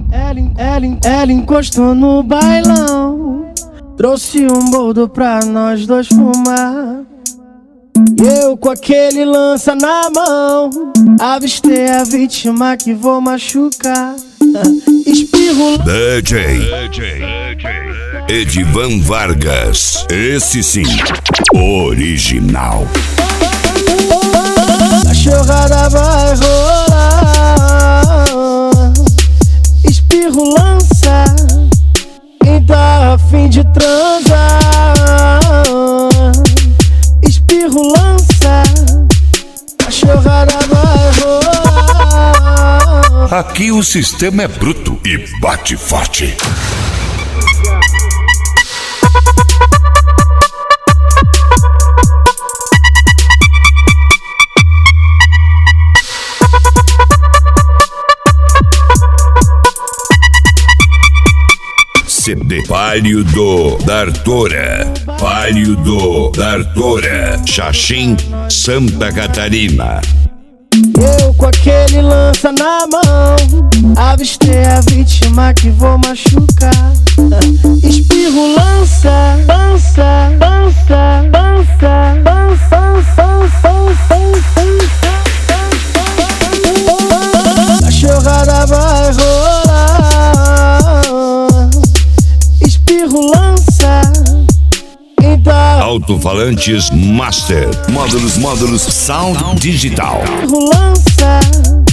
Ela encostou no bailão, trouxe um boldo pra nós dois fumar. E eu com aquele lança na mão, avistei a vítima que vou machucar. Espirro DJ Edivan Vargas, esse sim, original. A chorrada vai rolar, espirro lança, quem tá a fim de transar. Espirro lança, a chorrada vai rolar. Aqui o sistema é bruto e bate forte. CD Palio do D'Artora, Xaxim, Santa Catarina. Eu com aquele lança na mão, avistei a vítima que vou machucar. Espirro lança, lança, lança, lança, lança, lança. A chorrada vai rolar, espirro lança, quem tá. Alto-falantes Master, módulos Sound Digital. Espirro lança.